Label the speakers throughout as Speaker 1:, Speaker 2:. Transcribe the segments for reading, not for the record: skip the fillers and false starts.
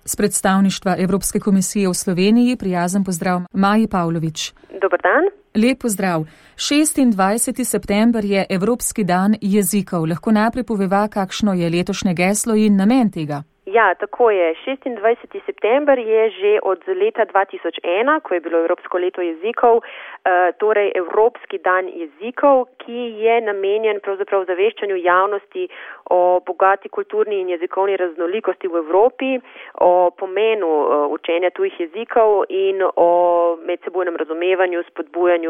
Speaker 1: Z predstavništva Evropske komisije v Sloveniji prijazen pozdrav Maji Pavlovič.
Speaker 2: Dober dan.
Speaker 1: Lep pozdrav. 26. september je Evropski dan jezikov. Lahko najprej poveva, kakšno je letošnje geslo in namen tega?
Speaker 2: Ja, tako je. 26. september je že od leta 2001, ko je bilo Evropsko leto jezikov, torej Evropski dan jezikov, ki je namenjen pravzaprav zaveščanju javnosti o bogati kulturni in jezikovni raznolikosti v Evropi, o pomenu učenja tujih jezikov in o medsebojnem razumevanju, spodbujanju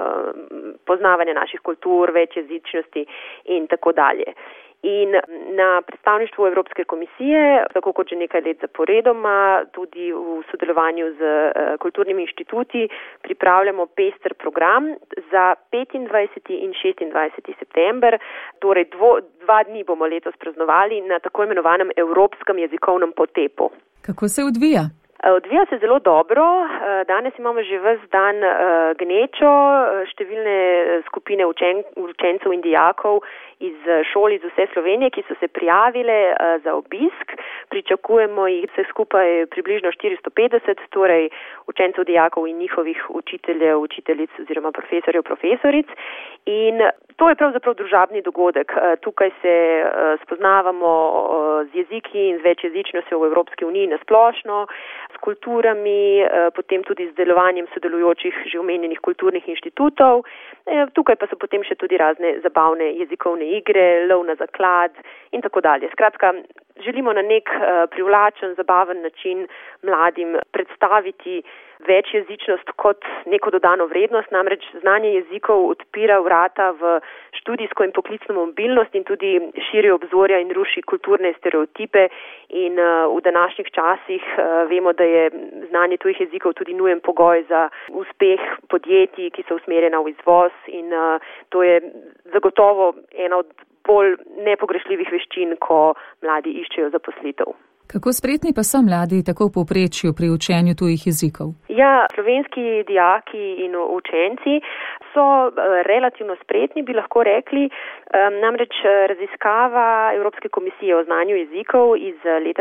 Speaker 2: poznavanja naših kultur, večjezičnosti in tako dalje. In na predstavništvu Evropske komisije, tako kot že nekaj let zaporedoma, tudi v sodelovanju z kulturnimi inštituti, pripravljamo pester program za 25. in 26. september, torej dva dni bomo letos praznovali na tako imenovanem Evropskem jezikovnem potepu.
Speaker 1: Kako se odvija?
Speaker 2: Odvija se zelo dobro. Danes imamo že ves dan gnečo, številne skupine učencev in dijakov iz šol iz vse Slovenije, ki so se prijavile za obisk. Pričakujemo jih vse skupaj približno 450, torej učencev, dijakov in njihovih učiteljev, učiteljic oziroma profesorjev, profesoric. In to je pravzaprav družabni dogodek. Tukaj se spoznavamo z jeziki in z večjezičnostjo v Evropski uniji nasplošno, s kulturami, potem tudi z delovanjem sodelujočih že omenjenih kulturnih inštitutov. Tukaj pa so potem še tudi razne zabavne jezikovne igre, lov na zaklad in tako dalje. Skratka, želimo na nek privlačen, zabaven način mladim predstaviti večjezičnost kot neko dodano vrednost, namreč znanje jezikov odpira vrata v študijsko in poklicno mobilnost in tudi širi obzorja in ruši kulturne stereotipe in v današnjih časih vemo, da je znanje tujih jezikov tudi nujen pogoj za uspeh podjetij, ki so usmerjena v izvoz in to je zagotovo ena od bolj nepogrešljivih veščin, ko mladi iščejo zaposlitev.
Speaker 1: Kako spretni pa so mladi tako v povprečju pri učenju tujih jezikov?
Speaker 2: Ja, slovenski dijaki in učenci so relativno spretni, bi lahko rekli. Namreč raziskava Evropske komisije o znanju jezikov iz leta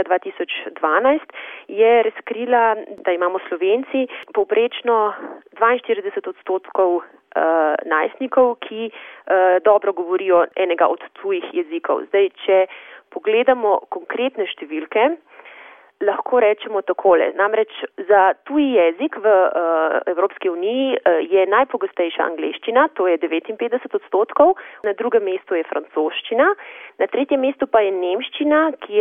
Speaker 2: 2012 je razkrila, da imamo Slovenci povprečno 42% najstnikov, ki dobro govorijo enega od tujih jezikov. Zdaj, če pogledamo konkretne številke, lahko rečemo takole. Namreč za tuji jezik v Evropski uniji je najpogostejša angleščina, to je 59%, na drugem mestu je francoščina, na tretjem mestu pa je nemščina, ki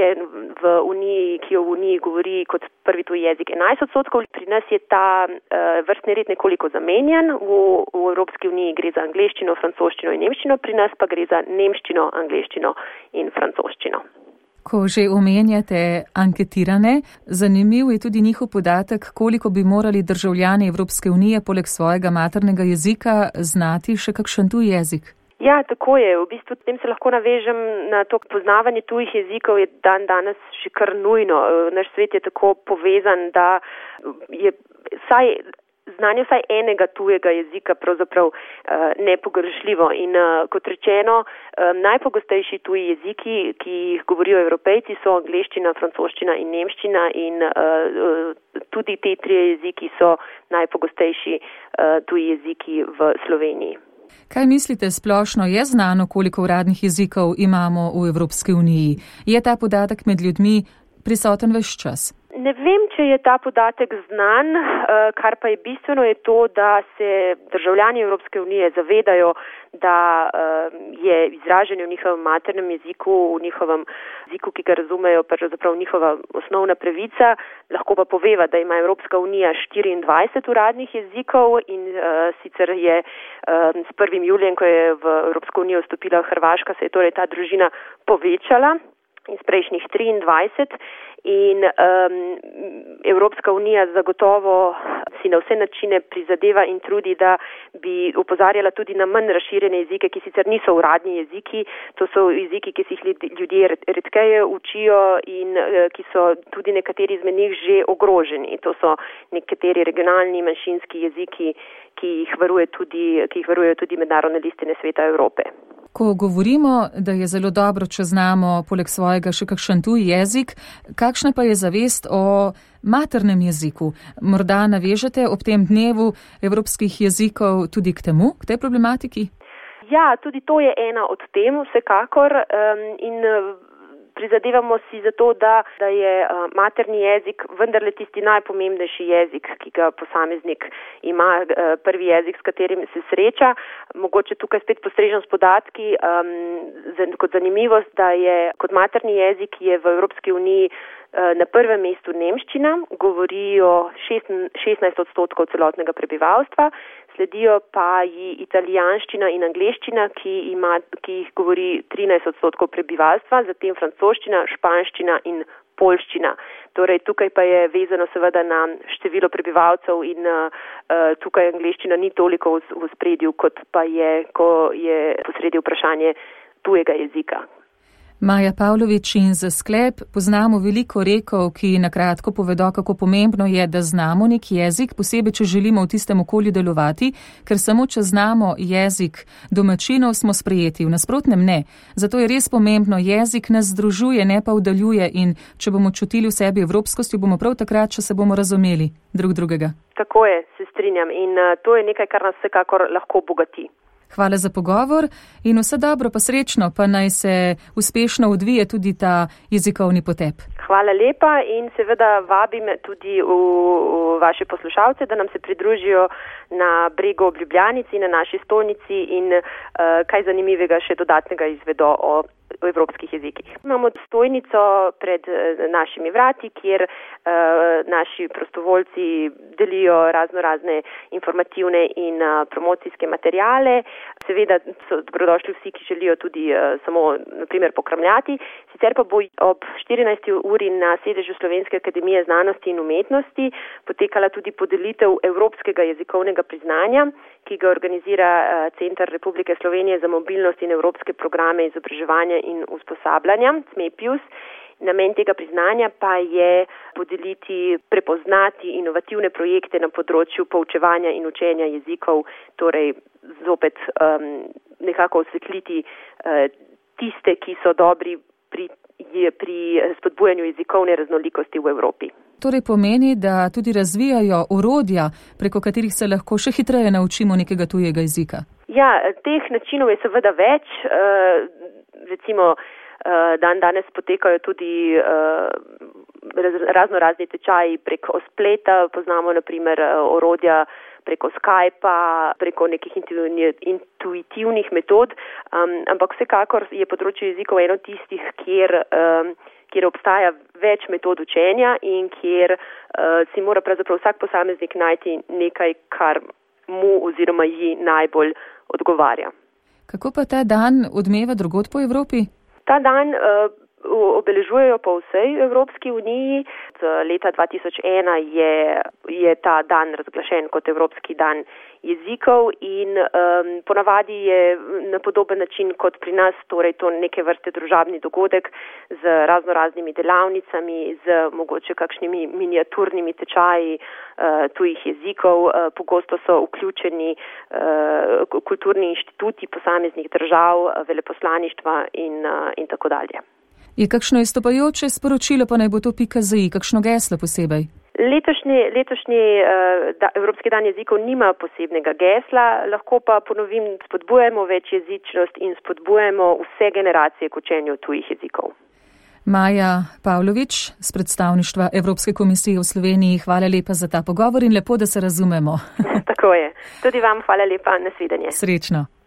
Speaker 2: jo v uniji govori kot prvi tuji jezik 11%. Pri nas je ta vrstni red nekoliko zamenjan. V Evropski uniji gre za angleščino, francoščino in nemščino, pri nas pa gre za nemščino, angleščino in francoščino.
Speaker 1: Ko že omenjate anketirane, zanimiv je tudi njihov podatek, koliko bi morali državljani Evropske unije poleg svojega maternega jezika znati še kakšen tuj jezik.
Speaker 2: Ja, tako je. V bistvu tem se lahko navežem na to, poznavanje tujih jezikov je danes še kar nujno. Naš svet je tako povezan, da je znanje vsaj enega tujega jezika pravzaprav nepogrešljivo. In kot rečeno, najpogostejši tuji jeziki, ki jih govorijo Evropejci, so angleščina, francoščina in nemščina in tudi te tri jeziki so najpogostejši tuji jeziki v Sloveniji.
Speaker 1: Kaj mislite splošno, je znano, koliko uradnih jezikov imamo v Evropski uniji? Je ta podatek med ljudmi prisoten ves čas?
Speaker 2: Ne vem, če je ta podatek znan, kar pa je bistveno je to, da se državljani Evropske unije zavedajo, da je izražanje v njihovem maternem jeziku, v njihovem jeziku, ki ga razumejo, pravzaprav njihova osnovna pravica. Lahko pa poveva, da ima Evropska unija 24 uradnih jezikov in sicer je s 1. julijem, ko je v Evropsko unijo vstopila Hrvaška, se je torej ta družina povečala iz prejšnjih 23 in Evropska unija zagotovo si na vse načine prizadeva in trudi, da bi opozarjala tudi na manj razširjene jezike, ki sicer niso uradni jeziki, to so jeziki, ki si jih ljudje redkeje učijo in ki so tudi nekateri izmed njih že ogroženi. To so nekateri regionalni manjšinski jeziki, ki jih varujejo tudi mednarodne listine Sveta Evrope.
Speaker 1: Ko govorimo, da je zelo dobro, če znamo poleg svojega še kakšen tuj jezik, kakšna pa je zavest o maternem jeziku? Morda navežete ob tem dnevu evropskih jezikov tudi k temu, k tej problematiki?
Speaker 2: Ja, tudi to je ena od tem vsekakor in prizadevamo si za to, da je materni jezik vendarle tisti najpomembnejši jezik, ki ga posameznik ima, prvi jezik, s katerim se sreča. Mogoče tukaj spet postrežem s podatki kot zanimivost, da je kot materni jezik je v Evropski uniji na prvem mestu nemščina, govorijo 16% celotnega prebivalstva, sledijo pa ji italijanščina in angleščina, ki jih govori 13% prebivalstva, zatem francoščina, španščina in poljščina. Torej tukaj pa je vezano seveda na število prebivalcev in tukaj angleščina ni toliko v ospredju, kot pa je, ko je posredi vprašanje tujega jezika.
Speaker 1: Maja Pavlovič, in za sklep poznamo veliko rekov, ki na kratko povedo, kako pomembno je, da znamo nek jezik, posebej, če želimo v tistem okolju delovati, ker samo, če znamo jezik domačinov, smo sprejeti, v nasprotnem ne. Zato je res pomembno, jezik nas združuje, ne pa oddaljuje in če bomo čutili v sebi evropskosti, bomo prav takrat, če se bomo razumeli drug drugega.
Speaker 2: Tako je, se strinjam in to je nekaj, kar nas vsekakor lahko bogati.
Speaker 1: Hvala za pogovor in vse dobro pa srečno, pa naj se uspešno odvije tudi ta jezikovni potep.
Speaker 2: Hvala lepa in seveda vabim tudi v vaše poslušalce, da nam se pridružijo na Bregu ob Ljubljanici, na naši stolnici in kaj zanimivega še dodatnega izvedo o evropskih jezikih. Imamo stojnico pred našimi vrati, kjer naši prostovoljci delijo razne informativne in promocijske materijale. Seveda so dobrodošli vsi, ki želijo tudi samo, na primer, pokramljati. Sicer pa bo ob 14. uri na sedežu Slovenske akademije znanosti in umetnosti potekala tudi podelitev Evropskega jezikovnega priznanja, ki ga organizira Center Republike Slovenije za mobilnost in evropske programe izobraževanja in usposabljanja, CMEPIUS. Namen tega priznanja pa je podeliti, prepoznati inovativne projekte na področju poučevanja in učenja jezikov, torej zopet nekako osvetliti tiste, ki so dobri pri spodbujanju jezikovne raznolikosti v Evropi.
Speaker 1: Torej pomeni, da tudi razvijajo orodja, preko katerih se lahko še hitreje naučimo nekega tujega jezika.
Speaker 2: Ja, teh načinov je seveda več. Recimo, danes potekajo tudi razni tečaji preko spleta, poznamo na primer orodja preko Skypa, preko nekih intuitivnih metod, ampak vsekakor je področje jezikov eno tistih, kjer obstaja več metod učenja in kjer si mora pravzaprav vsak posameznik najti nekaj, kar mu oziroma ji najbolj odgovarja.
Speaker 1: Kako pa ta dan odmeva drugod po Evropi?
Speaker 2: Ta dan obeležujejo po vsej Evropski uniji. Leta 2001 je ta dan razglašen kot Evropski dan jezikov in ponavadi je na podoben način kot pri nas, torej to neke vrste družabni dogodek z raznoraznimi delavnicami, z mogoče kakšnimi miniaturnimi tečaji tujih jezikov. Pogosto so vključeni kulturni inštituti posameznih držav, veleposlaništva in tako dalje.
Speaker 1: Je kakšno izstopajoče sporočilo, pa naj bo to .zi, kakšno geslo posebej?
Speaker 2: Letošnji Evropski dan jezikov nima posebnega gesla, lahko pa ponovim, spodbujemo večjezičnost in spodbujemo vse generacije k učenju tujih jezikov.
Speaker 1: Maja Pavlovič z predstavništva Evropske komisije v Sloveniji, hvala lepa za ta pogovor in lepo, da se razumemo.
Speaker 2: Tako je. Tudi vam hvala lepa, nasvidenje.
Speaker 1: Srečno.